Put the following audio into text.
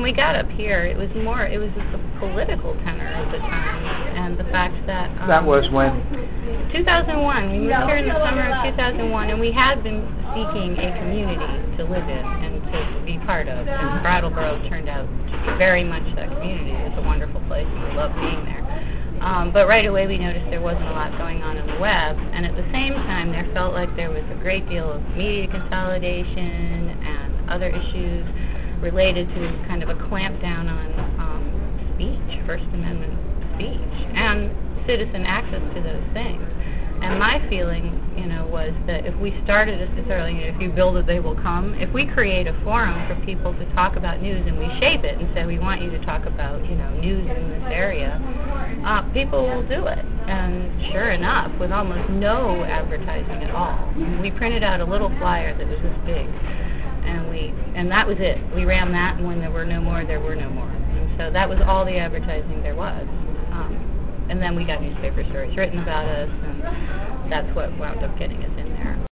we got up here, it was just the political tenor of the time, and the fact that... that was when? 2001. We moved here in the summer of 2001, and we had been seeking a community to live in and to be part of, and Brattleboro turned out to be very much that community. It was a wonderful place, and we loved being there. But right away we noticed there wasn't a lot going on the web, and at the same time there felt like there was a great deal of media consolidation and other issues related to kind of a clampdown on speech, First Amendment speech, and citizen access to those things. And my feeling, was that if we started necessarily, if you build it, they will come. If we create a forum for people to talk about news and we shape it and say we want you to talk about, news in this area, people will do it. And sure enough, with almost no advertising at all. We printed out a little flyer that was this big, and that was it. We ran that, and when there were no more, there were no more. And so that was all the advertising there was. And then we got newspaper stories written about us, and that's what wound up getting us in there.